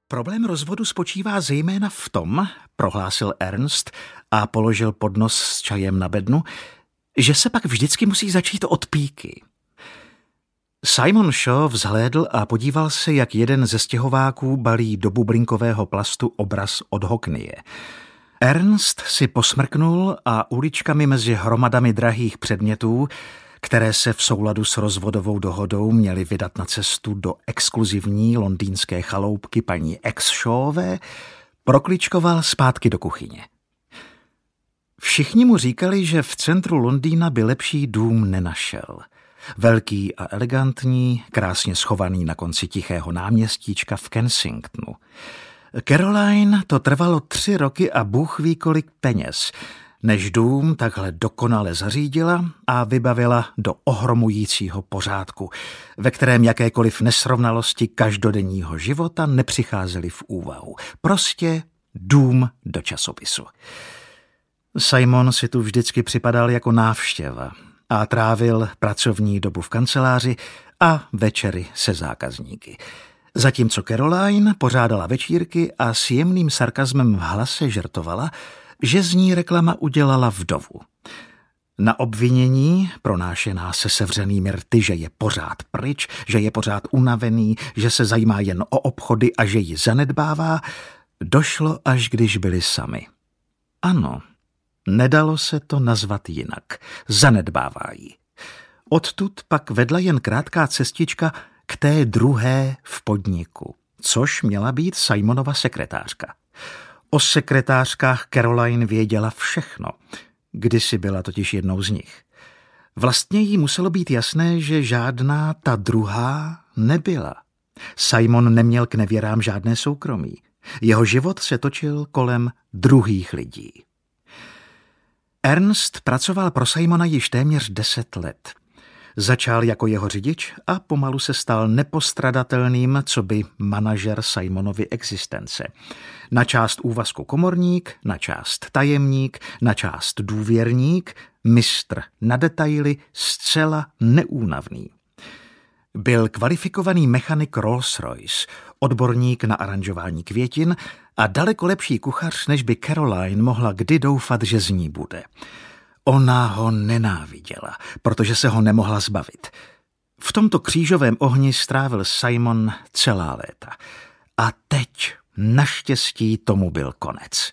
Problém rozvodu spočívá zejména v tom, prohlásil Ernst a položil podnos s čajem na bednu, že se pak vždycky musí začít od píky. Simon Shaw vzhlédl a podíval se, jak jeden ze stěhováků balí do bublinkového plastu obraz od Hockneye. Ernst si posmrknul a uličkami mezi hromadami drahých předmětů, které se v souladu s rozvodovou dohodou měly vydat na cestu do exkluzivní londýnské chaloupky paní Exshawové, prokličkoval zpátky do kuchyně. Všichni mu říkali, že v centru Londýna by lepší dům nenašel. Velký a elegantní, krásně schovaný na konci tichého náměstíčka v Kensingtonu. Caroline to trvalo 3 roky a bůh ví kolik peněz, než dům takhle dokonale zařídila a vybavila do ohromujícího pořádku, ve kterém jakékoliv nesrovnalosti každodenního života nepřicházely v úvahu. Prostě dům do časopisu. Simon si tu vždycky připadal jako návštěva a trávil pracovní dobu v kanceláři a večery se zákazníky. Zatímco Caroline pořádala večírky a s jemným sarkazmem v hlase žertovala, že z ní reklama udělala vdovu. Na obvinění, pronášená se sevřenými rty, že je pořád pryč, že je pořád unavený, že se zajímá jen o obchody a že ji zanedbává, došlo, až když byli sami. Ano, nedalo se to nazvat jinak. Zanedbává ji. Odtud pak vedla jen krátká cestička k té druhé v podniku, což měla být Simonova sekretářka. O sekretářkách Caroline věděla všechno. Kdysi byla totiž jednou z nich. Vlastně jí muselo být jasné, že žádná ta druhá nebyla. Simon neměl k nevěrám žádné soukromí. Jeho život se točil kolem druhých lidí. Ernst pracoval pro Simona již téměř 10 let. Začal jako jeho řidič a pomalu se stal nepostradatelným coby manažer Simonovy existence. Na část úvazku komorník, na část tajemník, na část důvěrník, mistr na detaily, zcela neúnavný. Byl kvalifikovaný mechanik Rolls-Royce, odborník na aranžování květin a daleko lepší kuchař, než by Caroline mohla kdy doufat, že z ní bude. Ona ho nenáviděla, protože se ho nemohla zbavit. V tomto křížovém ohni strávil Simon celá léta. A teď naštěstí tomu byl konec.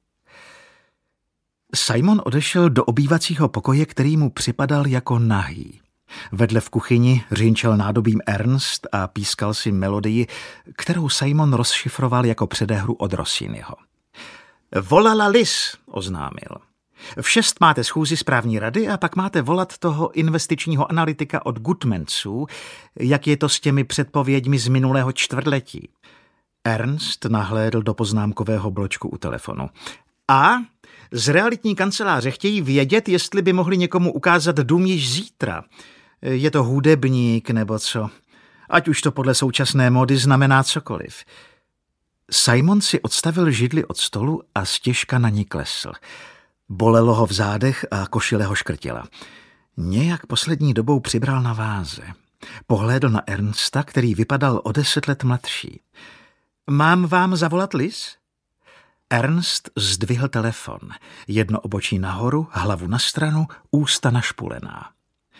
Simon odešel do obývacího pokoje, který mu připadal jako nahý. Vedle v kuchyni řinčel nádobím Ernst a pískal si melodii, kterou Simon rozšifroval jako předehru od Rossiniho. Volala Liz, oznámil. V 6 máte schůzi správní rady a pak máte volat toho investičního analytika od Goodmansů, jak je to s těmi předpověďmi z minulého čtvrtletí. Ernst nahlédl do poznámkového bločku u telefonu. A z realitní kanceláře chtějí vědět, jestli by mohli někomu ukázat dům již zítra. Je to hudebník nebo co. Ať už to podle současné módy znamená cokoliv. Simon si odstavil židli od stolu a stěžka na ní klesl. Bolelo ho v zádech a košile ho škrtila. Nějak poslední dobou přibral na váze. Pohlédl na Ernsta, který vypadal o 10 let mladší. Mám vám zavolat Liz? Ernst zdvihl telefon. Jedno obočí nahoru, hlavu na stranu, ústa našpulená.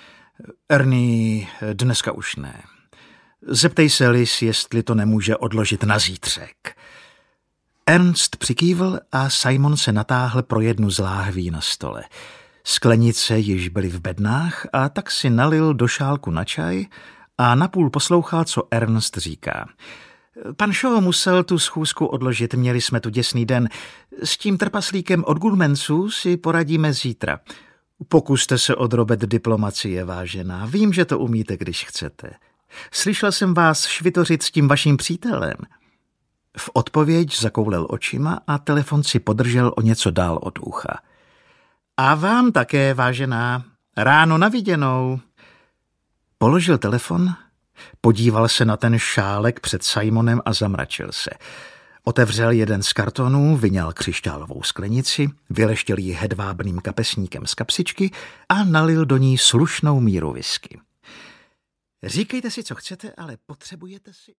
Ernie, dneska už ne. Zeptej se Liz, jestli to nemůže odložit na zítřek. Ernst přikývl a Simon se natáhl pro jednu z láhví na stole. Sklenice již byly v bednách a tak si nalil do šálku na čaj a napůl poslouchal, co Ernst říká. Pan Shaw musel tu schůzku odložit, měli jsme tu děsný den. S tím trpaslíkem od Goodmansů si poradíme zítra. Pokuste se odrobit diplomacie, vážená. Vím, že to umíte, když chcete. Slyšel jsem vás švitořit s tím vaším přítelem. V odpověď zakoulel očima a telefon si podržel o něco dál od ucha. A vám také, vážená. Ráno na viděnou. Položil telefon, podíval se na ten šálek před Simonem a zamračil se. Otevřel jeden z kartonů, vyňal křišťálovou sklenici, vyleštěl ji hedvábným kapesníkem z kapsičky a nalil do ní slušnou míru whisky. Říkejte si, co chcete, ale potřebujete si...